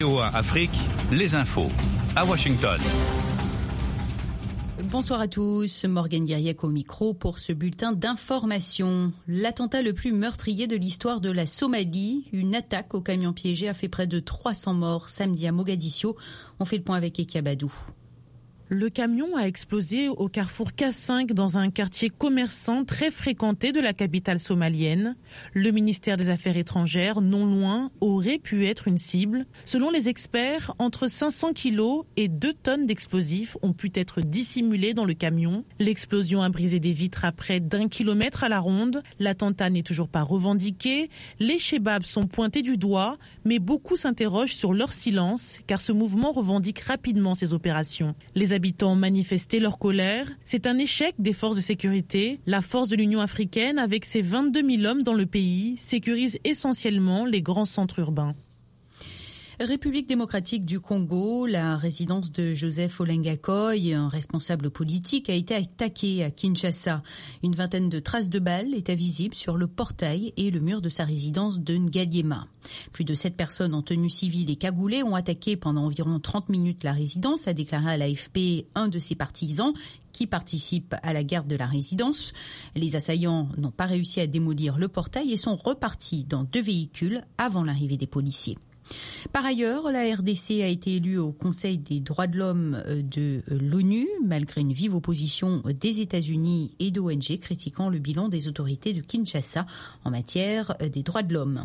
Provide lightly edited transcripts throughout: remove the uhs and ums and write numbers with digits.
VOA Afrique, les infos, à Washington. Bonsoir à tous, Morgane Guiriec au micro pour ce bulletin d'information. L'attentat le plus meurtrier de l'histoire de la Somalie, une attaque au camion piégé a fait près de 300 morts samedi à Mogadiscio. On fait le point avec Eki Abadou. Le camion a explosé au carrefour K5 dans un quartier commerçant très fréquenté de la capitale somalienne. Le ministère des Affaires étrangères, non loin, aurait pu être une cible. Selon les experts, entre 500 kilos et 2 tonnes d'explosifs ont pu être dissimulés dans le camion. L'explosion a brisé des vitres à près d'1 kilomètre à la ronde. L'attentat n'est toujours pas revendiqué. Les Chebabs sont pointés du doigt, mais beaucoup s'interrogent sur leur silence, car ce mouvement revendique rapidement ces opérations. Les habitants ont manifesté leur colère. C'est un échec des forces de sécurité. La force de l'Union africaine, avec ses 22 000 hommes dans le pays, sécurise essentiellement les grands centres urbains. République démocratique du Congo, la résidence de Joseph Olenga Koy, un responsable politique, a été attaquée à Kinshasa. Une vingtaine de traces de balles étaient visibles sur le portail et le mur de sa résidence de Ngaliema. Plus de 7 personnes en tenue civile et cagoulées ont attaqué pendant environ 30 minutes la résidence, a déclaré à l'AFP un de ses partisans qui participe à la garde de la résidence. Les assaillants n'ont pas réussi à démolir le portail et sont repartis dans 2 véhicules avant l'arrivée des policiers. Par ailleurs, la RDC a été élue au Conseil des droits de l'homme de l'ONU, malgré une vive opposition des États-Unis et d'ONG critiquant le bilan des autorités de Kinshasa en matière des droits de l'homme.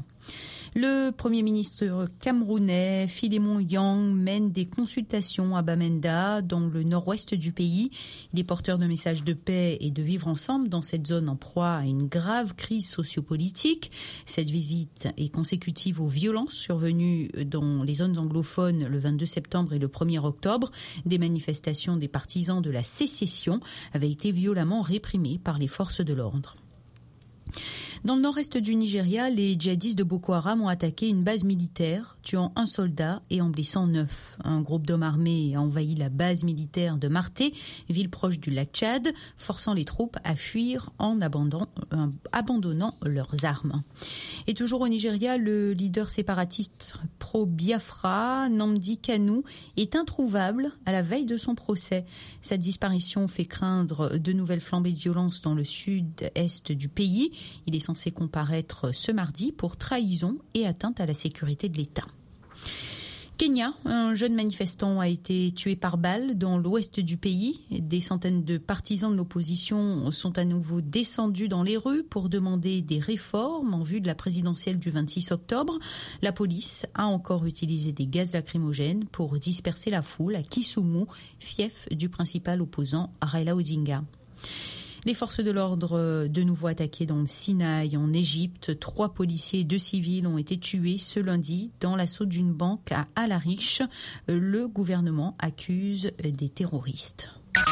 Le Premier ministre camerounais Philémon Yang mène des consultations à Bamenda, dans le nord-ouest du pays. Il est porteur de messages de paix et de vivre ensemble dans cette zone en proie à une grave crise sociopolitique. Cette visite est consécutive aux violences survenues dans les zones anglophones le 22 septembre et le 1er octobre. Des manifestations des partisans de la sécession avaient été violemment réprimées par les forces de l'ordre. Dans le nord-est du Nigeria, les djihadistes de Boko Haram ont attaqué une base militaire, tuant un soldat et en blessant 9. Un groupe d'hommes armés a envahi la base militaire de Marté, ville proche du lac Tchad, forçant les troupes à fuir en abandonnant leurs armes. Et toujours au Nigeria, le leader séparatiste pro-Biafra, Nnamdi Kanu, est introuvable à la veille de son procès. Sa disparition fait craindre de nouvelles flambées de violence dans le sud-est du pays. Il est censé comparaître ce mardi pour trahison et atteinte à la sécurité de l'État. Kenya, un jeune manifestant a été tué par balle dans l'ouest du pays. Des centaines de partisans de l'opposition sont à nouveau descendus dans les rues pour demander des réformes en vue de la présidentielle du 26 octobre. La police a encore utilisé des gaz lacrymogènes pour disperser la foule à Kisumu, fief du principal opposant Raila Odinga. Les forces de l'ordre de nouveau attaquées dans le Sinaï, en Égypte. 3 policiers et 2 civils ont été tués ce lundi dans l'assaut d'une banque à Al-Arish. Le gouvernement accuse des terroristes.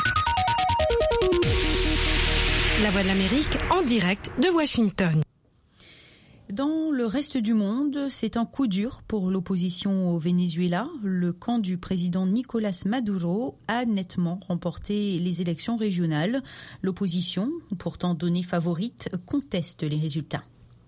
La Voix de l'Amérique en direct de Washington. Dans le reste du monde, c'est un coup dur pour l'opposition au Venezuela. Le camp du président Nicolás Maduro a nettement remporté les élections régionales. L'opposition, pourtant donnée favorite, conteste les résultats.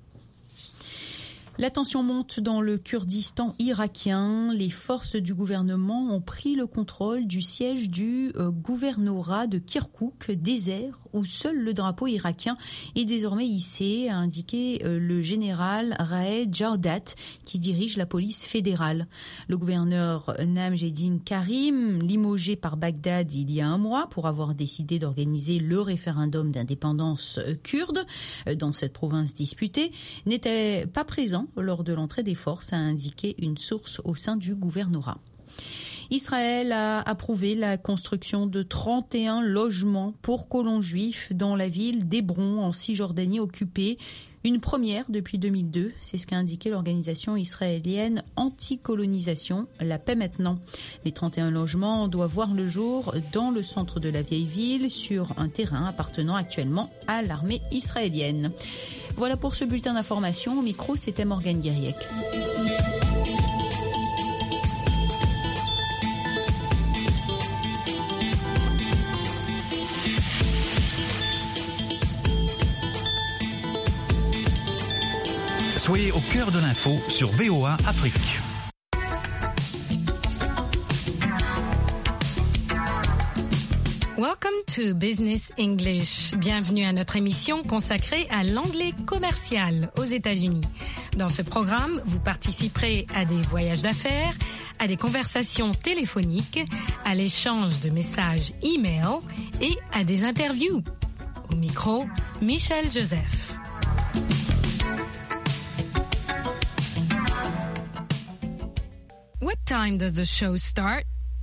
La tension monte dans le Kurdistan irakien. Les forces du gouvernement ont pris le contrôle du siège du gouvernorat de Kirkouk, désert où seul le drapeau irakien est désormais hissé, a indiqué le général Raed Jardat, qui dirige la police fédérale. Le gouverneur Namjeddine Karim, limogé par Bagdad il y a un mois pour avoir décidé d'organiser le référendum d'indépendance kurde dans cette province disputée, n'était pas présent lors de l'entrée des forces, a indiqué une source au sein du gouvernorat. Israël a approuvé la construction de 31 logements pour colons juifs dans la ville d'Hébron en Cisjordanie occupée. Une première depuis 2002, c'est ce qu'a indiqué l'organisation israélienne anti-colonisation, La Paix Maintenant. Les 31 logements doivent voir le jour dans le centre de la vieille ville, sur un terrain appartenant actuellement à l'armée israélienne. Voilà pour ce bulletin d'information. Au micro, c'était Morgane Guiriec. Soyez au cœur de l'info sur VOA Afrique. Welcome to Business English. Bienvenue à notre émission consacrée à l'anglais commercial aux États-Unis. Dans ce programme, vous participerez à des voyages d'affaires, à des conversations téléphoniques, à l'échange de messages e-mail et à des interviews. Au micro, Michel Joseph. What time does the show start?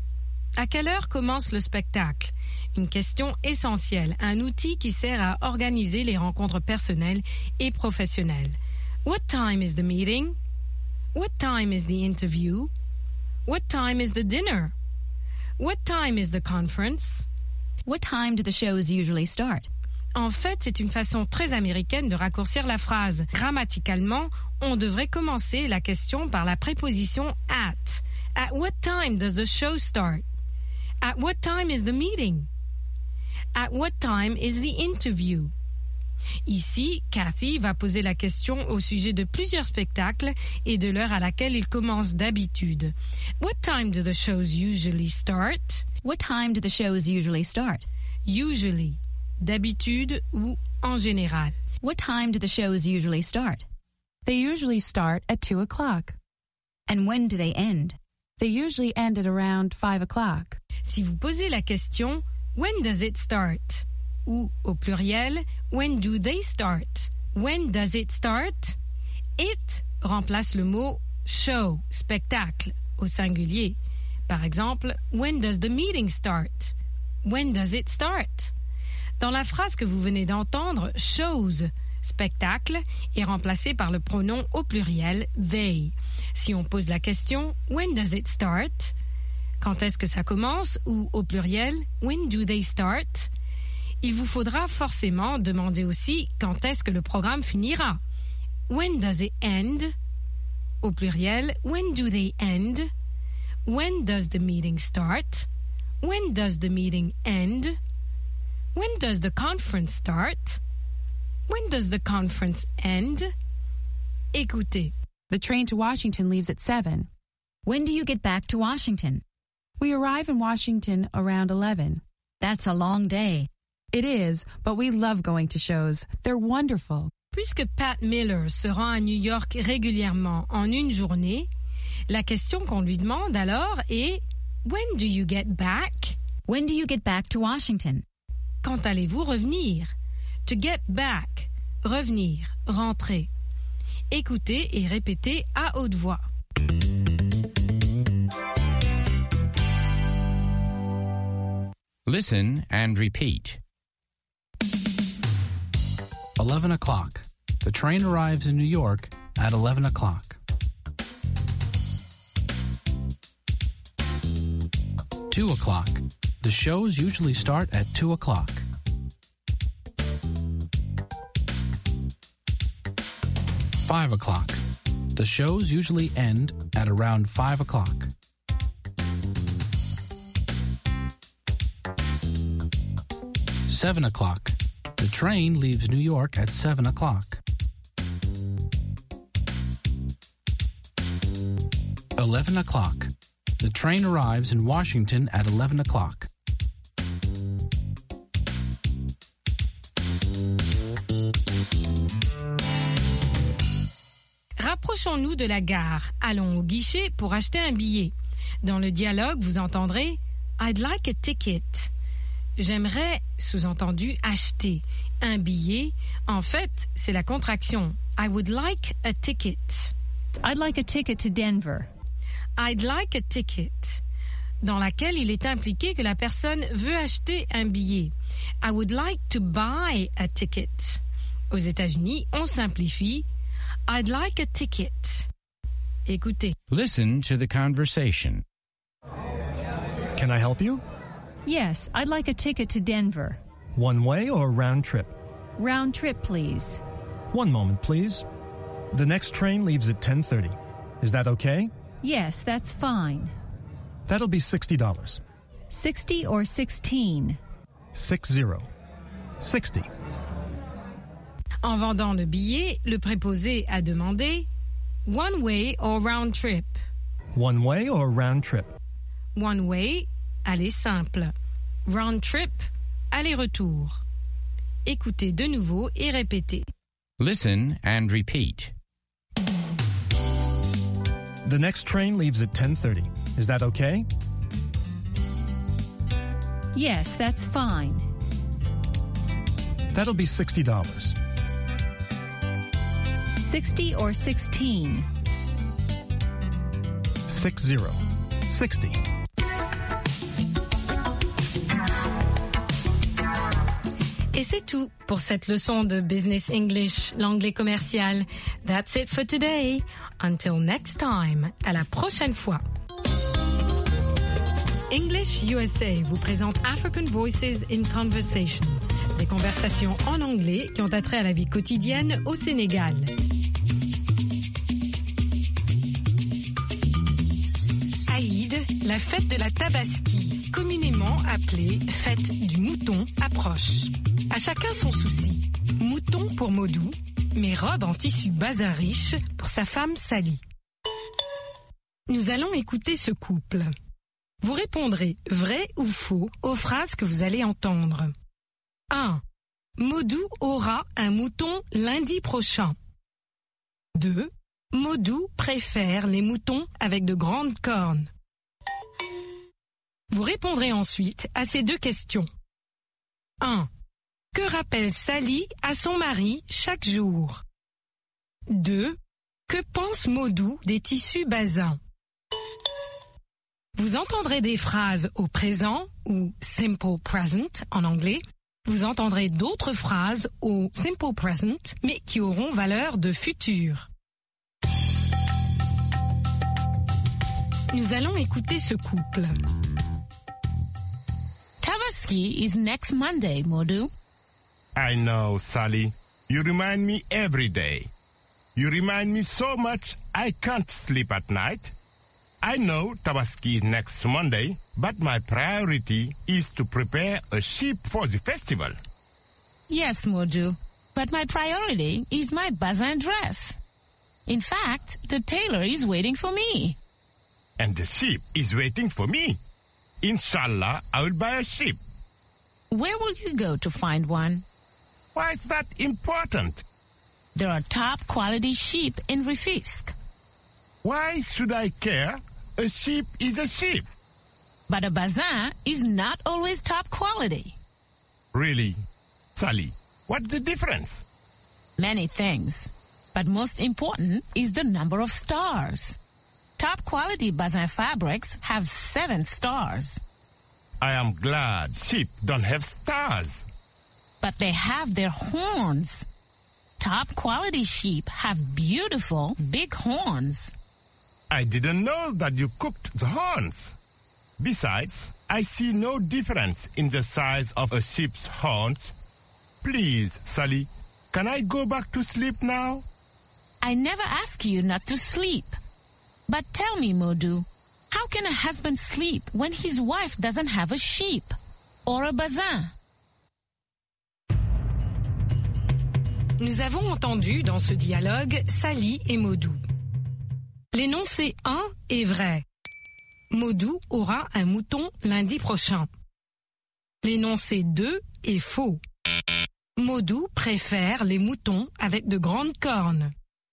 À quelle heure commence le spectacle? Une question essentielle, un outil qui sert à organiser les rencontres personnelles et professionnelles. What time is the meeting? What time is the interview? What time is the dinner? What time is the conference? What time do the shows usually start? En fait, c'est une façon très américaine de raccourcir la phrase. Grammaticalement, on devrait commencer la question par la préposition at. At what time does the show start? At what time is the meeting? At what time is the interview? Ici, Cathy va poser la question au sujet de plusieurs spectacles et de l'heure à laquelle ils commencent d'habitude. What time do the shows usually start? What time do the shows usually start? Usually, d'habitude ou en général. What time do the shows usually start? They usually start at 2 o'clock. And when do they end? They usually end at around 5 o'clock. Si vous posez la question, when does it start? Ou, au pluriel, when do they start? When does it start? It remplace le mot show, spectacle, au singulier. Par exemple, when does the meeting start? When does it start? Dans la phrase que vous venez d'entendre, shows, spectacle, est remplacé par le pronom au pluriel they. Si on pose la question, when does it start? Quand est-ce que ça commence? Ou au pluriel, when do they start? Il vous faudra forcément demander aussi quand est-ce que le programme finira. When does it end? Au pluriel, when do they end? When does the meeting start? When does the meeting end? When does the conference start? When does the conference end? Écoutez. The train to Washington leaves at 7. When do you get back to Washington? We arrive in Washington around 11. That's a long day. It is, but we love going to shows. They're wonderful. Puisque Pat Miller se rend à New York régulièrement en une journée, la question qu'on lui demande alors est « When do you get back? » When do you get back to Washington? Quand allez-vous revenir? To get back, revenir, rentrer. Écoutez et répétez à haute voix. Listen and repeat. 11 o'clock. The train arrives in New York at 11 o'clock. 2 o'clock. The shows usually start at 2 o'clock. 5 o'clock. The shows usually end at around 5 o'clock. 7 o'clock. The train leaves New York at 7 o'clock. 11 o'clock. The train arrives in Washington at 11 o'clock. Rapprochons-nous de la gare. Allons au guichet pour acheter un billet. Dans le dialogue, vous entendrez « I'd like a ticket ». J'aimerais, sous-entendu, acheter un billet. En fait, c'est la contraction « I would like a ticket ». I'd like a ticket to Denver. I'd like a ticket, dans laquelle il est impliqué que la personne veut acheter un billet. I would like to buy a ticket. Aux États-Unis, on simplifie I'd like a ticket. Écoutez. Listen to the conversation. Can I help you? Yes, I'd like a ticket to Denver. One way or round trip? Round trip, please. One moment, please. The next train leaves at 10:30. Is that okay? Yes, that's fine. That'll be $60. 60 or 16? 60. 60. En vendant le billet, le préposé a demandé one way or round trip. One way or round trip? One way, aller simple. round trip, aller-retour. Écoutez de nouveau et répétez. Listen and repeat. The next train leaves at 10:30. Is that okay? Yes, that's fine. That'll be $60. 60 or 16? 60. 60. Et c'est tout pour cette leçon de Business English, l'anglais commercial. That's it for today. Until next time. À la prochaine fois. English USA vous présente African Voices in Conversation. Des conversations en anglais qui ont attrait à la vie quotidienne au Sénégal. Aïd, la fête de la Tabaski, communément appelée fête du mouton, approche. À chacun son souci. Mouton pour Modou, mais robe en tissu bazin riche pour sa femme Sally. Nous allons écouter ce couple. Vous répondrez vrai ou faux aux phrases que vous allez entendre. 1. Modou aura un mouton lundi prochain. 2. Modou préfère les moutons avec de grandes cornes. Vous répondrez ensuite à ces deux questions. 1. Que rappelle Sally à son mari chaque jour? 2. Que pense Modou des tissus bazins? Vous entendrez des phrases au présent ou simple present en anglais. Vous entendrez d'autres phrases au simple present mais qui auront valeur de futur. Nous allons écouter ce couple. Tabaski is next Monday, Modou. I know, Sally. You remind me every day. You remind me so much I can't sleep at night. I know Tabaski is next Monday, but my priority is to prepare a sheep for the festival. Yes, Modou, but my priority is my bazin dress. In fact, the tailor is waiting for me. And the sheep is waiting for me. Inshallah, I will buy a sheep. Where will you go to find one? Why is that important? There are top quality sheep in Rufisque. Why should I care? A sheep is a sheep. But a bazin is not always top quality. Really? Sally, what's the difference? Many things. But most important is the number of stars. Top quality bazin fabrics have 7 stars. I am glad sheep don't have stars. But they have their horns. Top quality sheep have beautiful big horns. I didn't know that you cooked the horns. Besides, I see no difference in the size of a sheep's horns. Please, Sally, can I go back to sleep now? I never ask you not to sleep. But tell me, Modou, how can a husband sleep when his wife doesn't have a sheep or a bazin? Nous avons entendu dans ce dialogue Sally et Modou. L'énoncé 1 est vrai. Modou aura un mouton lundi prochain. L'énoncé 2 est faux. Modou préfère les moutons avec de grandes cornes.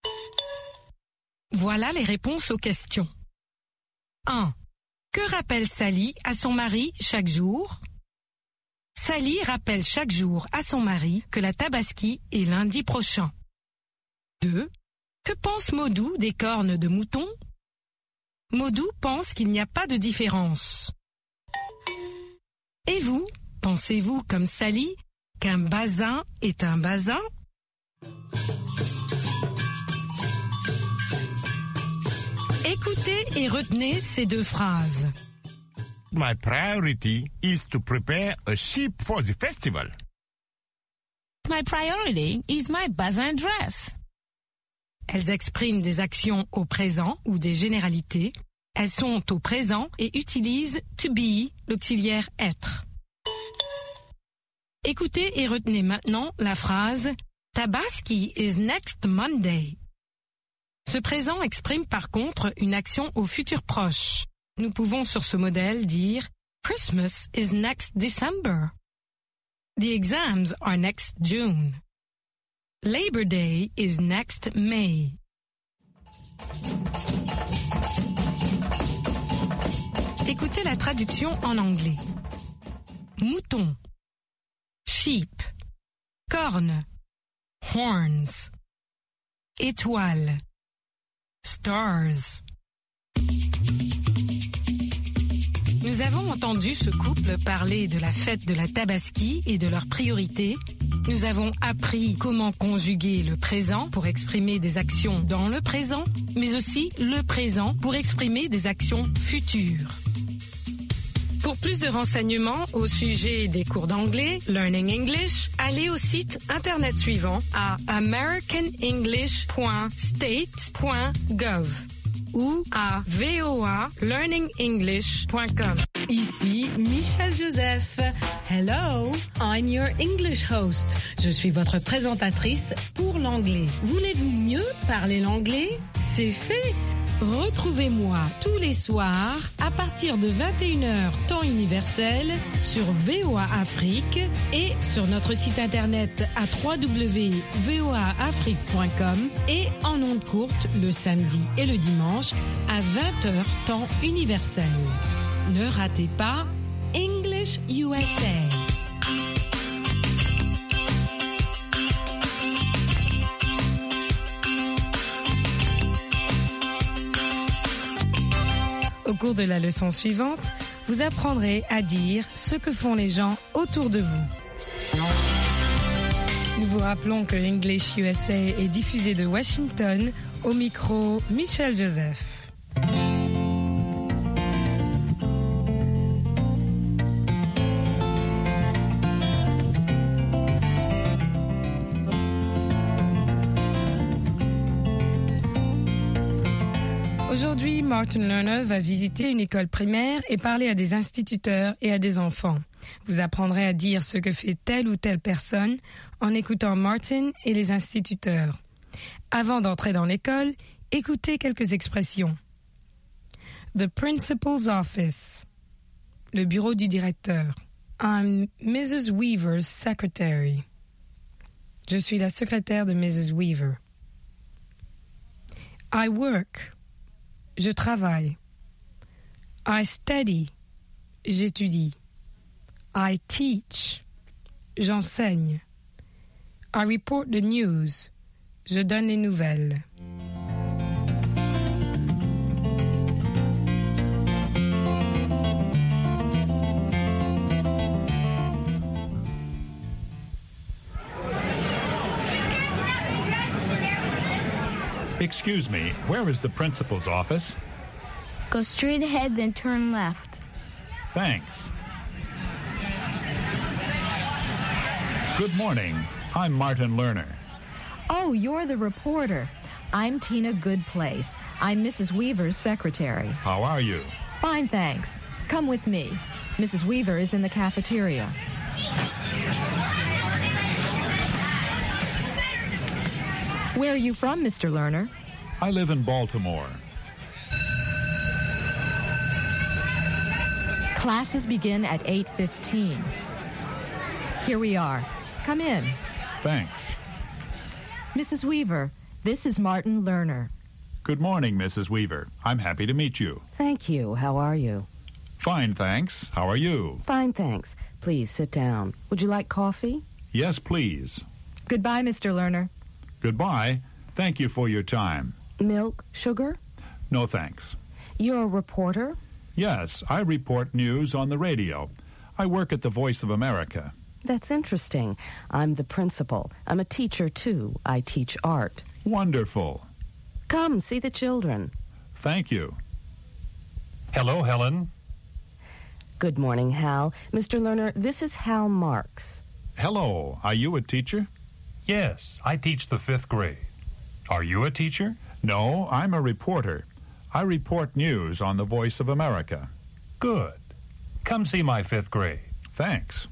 Voilà les réponses aux questions. 1. Que rappelle Sally à son mari chaque jour? Sally rappelle chaque jour à son mari que la Tabaski est lundi prochain. 2. Que pense Modou des cornes de mouton? Modou pense qu'il n'y a pas de différence. Et vous, pensez-vous comme Sally qu'un bazin est un bazin? Écoutez et retenez ces deux phrases. My priority is to prepare a sheep for the festival. My priority is my bazin dress. Elles expriment des actions au présent ou des généralités. Elles sont au présent et utilisent to be, l'auxiliaire être. Écoutez et retenez maintenant la phrase Tabaski is next Monday. Ce présent exprime par contre une action au futur proche. Nous pouvons sur ce modèle dire Christmas is next December. The exams are next June. Labor Day is next May. Écoutez la traduction en anglais. Mouton, sheep, corne, horns, étoile, stars. Nous avons entendu ce couple parler de la fête de la Tabaski et de leurs priorités. Nous avons appris comment conjuguer le présent pour exprimer des actions dans le présent, mais aussi le présent pour exprimer des actions futures. Pour plus de renseignements au sujet des cours d'anglais, Learning English, allez au site internet suivant à americanenglish.state.gov ou à voalearningenglish.com. Ici Michel Joseph. Hello, I'm your English host. Je suis votre présentatrice pour l'anglais. Voulez-vous mieux parler l'anglais? C'est fait. Retrouvez-moi tous les soirs à partir de 21h temps universel sur VOA Afrique et sur notre site internet à www.voaafrique.com et en ondes courtes le samedi et le dimanche à 20h temps universel. Ne ratez pas English USA. Au cours de la leçon suivante, vous apprendrez à dire ce que font les gens autour de vous. Nous vous rappelons que English USA est diffusé de Washington, au micro Michel Joseph. Aujourd'hui, Martin Lerner va visiter une école primaire et parler à des instituteurs et à des enfants. Vous apprendrez à dire ce que fait telle ou telle personne en écoutant Martin et les instituteurs. Avant d'entrer dans l'école, écoutez quelques expressions. The principal's office. Le bureau du directeur. I'm Mrs. Weaver's secretary. Je suis la secrétaire de Mrs. Weaver. I work. Je travaille. I study. J'étudie. I teach. J'enseigne. I report the news. Je donne les nouvelles. Excuse me, where is the principal's office? Go straight ahead, then turn left. Thanks. Good morning. I'm Martin Lerner. Oh, you're the reporter. I'm Tina Goodplace. I'm Mrs. Weaver's secretary. How are you? Fine, thanks. Come with me. Mrs. Weaver is in the cafeteria. Where are you from, Mr. Lerner? I live in Baltimore. Classes begin at 8:15. Here we are. Come in. Thanks. Mrs. Weaver, this is Martin Lerner. Good morning, Mrs. Weaver. I'm happy to meet you. Thank you. How are you? Fine, thanks. How are you? Fine, thanks. Please sit down. Would you like coffee? Yes, please. Goodbye, Mr. Lerner. Goodbye. Thank you for your time. Milk, sugar? No, thanks. You're a reporter? Yes, I report news on the radio. I work at the Voice of America. That's interesting. I'm the principal. I'm a teacher, too. I teach art. Wonderful. Come, see the children. Thank you. Hello, Helen. Good morning, Hal. Mr. Lerner, this is Hal Marks. Hello. Are you a teacher? Yes, I teach the 5th grade. Are you a teacher? No, I'm a reporter. I report news on the Voice of America. Good. Come see my 5th grade. Thanks.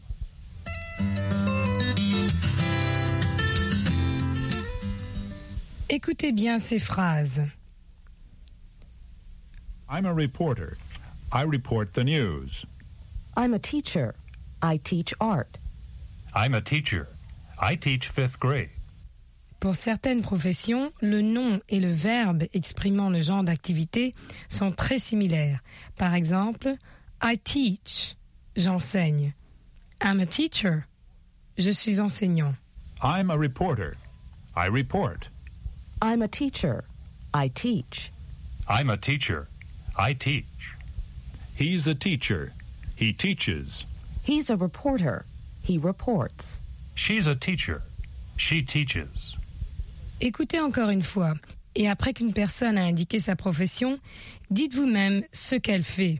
Écoutez bien ces phrases. I'm a reporter. I report the news. I'm a teacher. I teach art. I'm a teacher. I teach 5th grade. Pour certaines professions, le nom et le verbe exprimant le genre d'activité sont très similaires. Par exemple, I teach, j'enseigne. I'm a teacher, je suis enseignant. I'm a reporter. I report. I'm a teacher. I teach. I'm a teacher. I teach. He's a teacher. He teaches. He's a reporter. He reports. She's a teacher. She teaches. Écoutez encore une fois, et après qu'une personne a indiqué sa profession, dites vous-même ce qu'elle fait.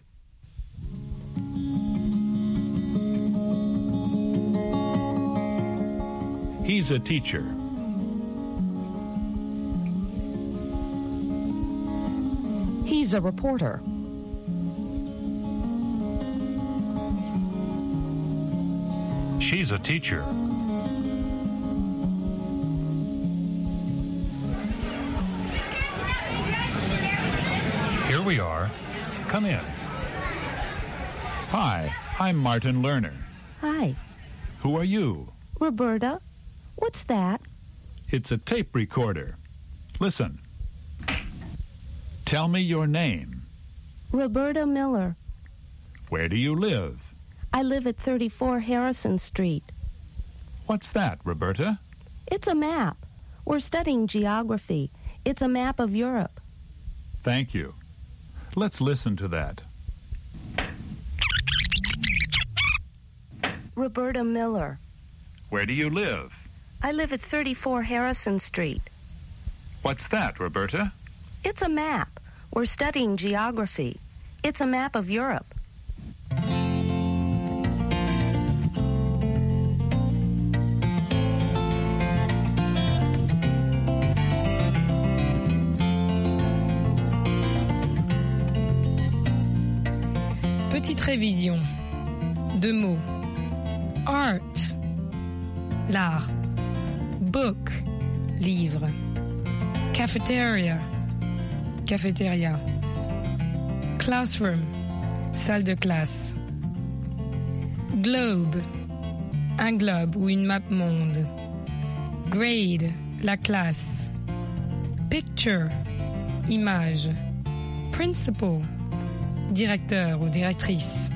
He's a teacher. He's a reporter. She's a teacher. Here we are. Come in. Hi, I'm Martin Lerner. Hi. Who are you? Roberta. What's that? It's a tape recorder. Listen. Tell me your name. Roberta Miller. Where do you live? I live at 34 Harrison Street. What's that, Roberta? It's a map. We're studying geography. It's a map of Europe. Thank you. Let's listen to that. Roberta Miller. Where do you live? I live at 34 Harrison Street. What's that, Roberta? It's a map. We're studying geography. It's a map of Europe. Petite révision. 2 mots. Art, l'art. Book, livre. Cafeteria, cafétéria. Classroom, salle de classe. Globe, un globe ou une map monde. Grade, la classe. Picture, image. Principal, directeur ou directrice.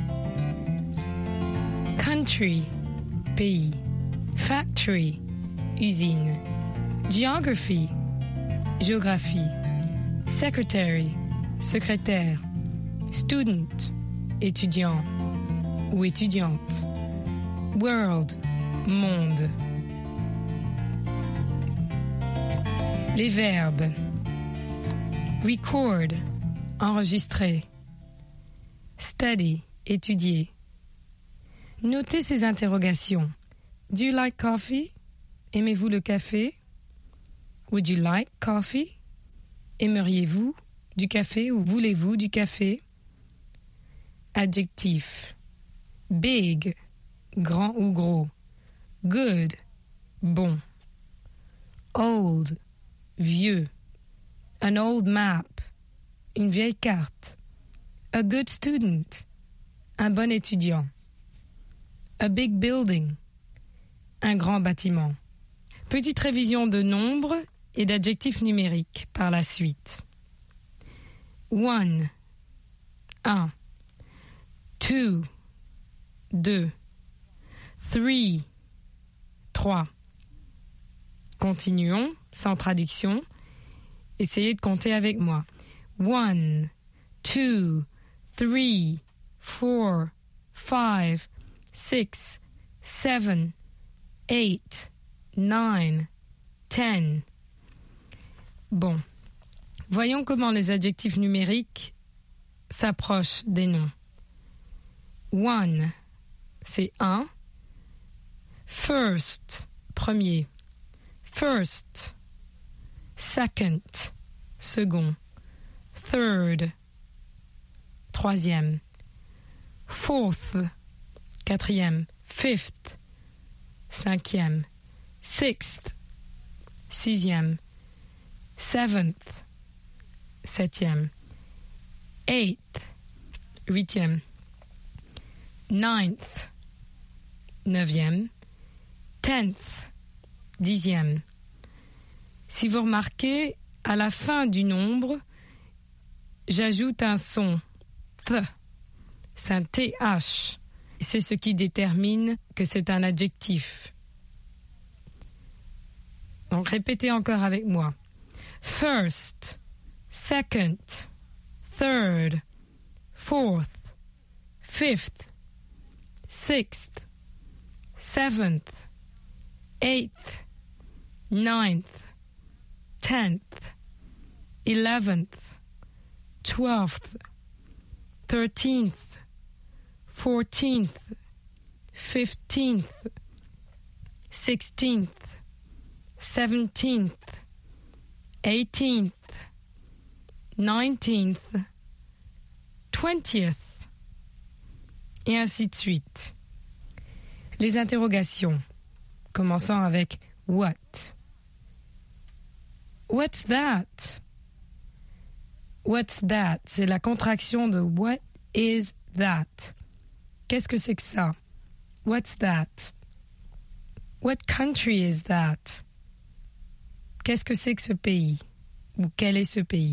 Country, pays. Factory, usine. Geography, géographie. Secretary, secrétaire. Student, étudiant ou étudiante. World, monde. Les verbes. Record, enregistrer. Study, étudier. Notez ces interrogations. Do you like coffee? Aimez-vous le café? Would you like coffee? Aimeriez-vous du café ou voulez-vous du café? Adjectif. Big, grand ou gros. Good, bon. Old, vieux. An old map, une vieille carte. A good student, un bon étudiant. A big building, un grand bâtiment. Petite révision de nombres et d'adjectifs numériques par la suite. 1, 1. 2, 2. 3, 3. Continuons, sans traduction. Essayez de compter avec moi. 1, 2, 3, 4, 5, 6, 7, 8, 9, 10. Bon. Voyons comment les adjectifs numériques s'approchent des noms. 1, c'est 1. First, premier. First. Second, second. Third, troisième. Fourth, quatrième. Fifth, cinquième. Sixth, sixième. Seventh, septième. Eighth, huitième. 9th, 9e, 10th, 10e. Si vous remarquez, à la fin du nombre, j'ajoute un son th. C'est un TH. C'est ce qui détermine que c'est un adjectif. Donc répétez encore avec moi. First, second, third, fourth, fifth, sixth, seventh, eighth, ninth, 10th, 11th, 12th, 13th, 14th, 15th, 16th, 17th, 18th, 19th, 20th, et ainsi de suite. Les interrogations, commençant avec what. What's that? What's that? C'est la contraction de what is that? Qu'est-ce que c'est que ça? What's that? What country is that? Qu'est-ce que c'est que ce pays? Ou quel est ce pays?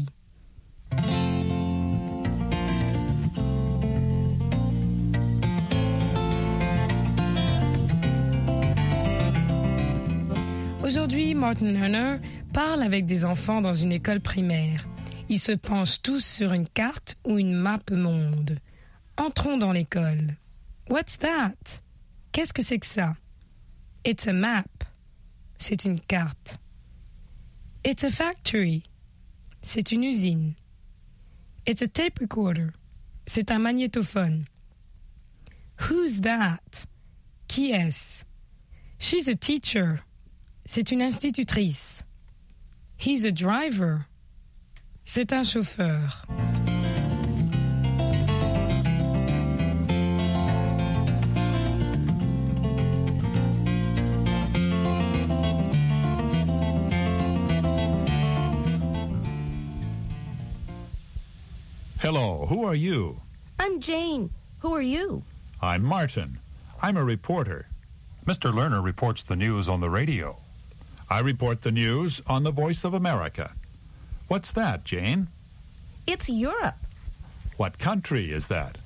Aujourd'hui, Martin Lerner parle avec des enfants dans une école primaire. Ils se penchent tous sur une carte ou une map monde. Entrons dans l'école. What's that? Qu'est-ce que c'est que ça? It's a map. C'est une carte. It's a factory. C'est une usine. It's a tape recorder. C'est un magnétophone. Who's that? Qui est-ce? She's a teacher. C'est une institutrice. He's a driver. C'est un chauffeur. Hello, who are you? I'm Jane. Who are you? I'm Martin. I'm a reporter. Mr. Lerner reports the news on the radio. I report the news on the Voice of America. What's that, Jane? It's Europe. What country is that?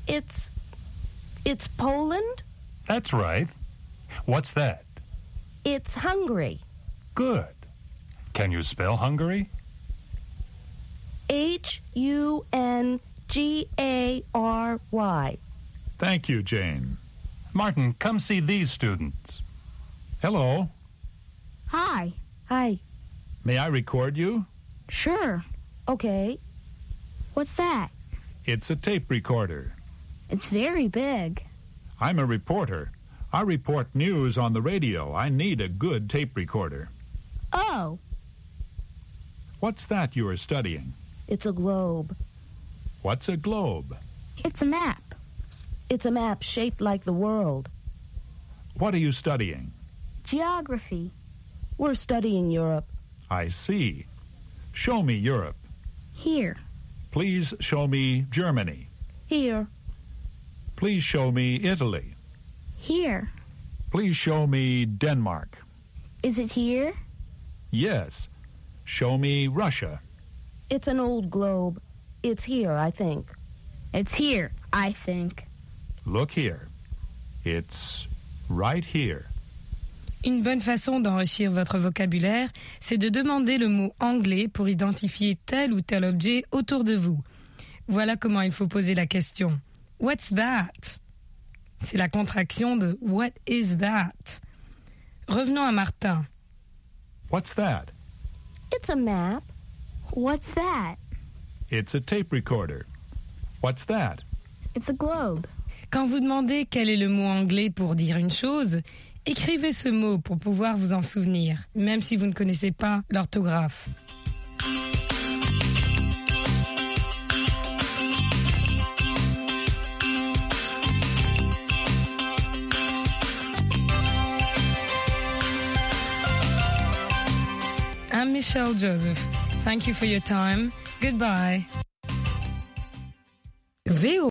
It's Poland. That's right. What's that? It's Hungary. Good. Can you spell Hungary? H-U-N-G-A-R-Y. Thank you, Jane. Martin, come see these students. Hello. Hi. Hi. May I record you? Sure. Okay. What's that? It's a tape recorder. It's very big. I'm a reporter. I report news on the radio. I need a good tape recorder. Oh. What's that you are studying? It's a globe. What's a globe? It's a map. It's a map shaped like the world. What are you studying? Geography. We're studying Europe. I see. Show me Europe. Here. Please show me Germany. Here. Please show me Italy. Here. Please show me Denmark. Is it here? Yes. Show me Russia. It's an old globe. It's here, I think. It's here, I think. Look here. It's right here. Une bonne façon d'enrichir votre vocabulaire, c'est de demander le mot anglais pour identifier tel ou tel objet autour de vous. Voilà comment il faut poser la question. What's that? C'est la contraction de What is that? Revenons à Martin. What's that? It's a map. What's that? It's a tape recorder. What's that? It's a globe. Quand vous demandez quel est le mot anglais pour dire une chose, écrivez ce mot pour pouvoir vous en souvenir, même si vous ne connaissez pas l'orthographe. I'm Michelle Joseph. Thank you for your time. Goodbye.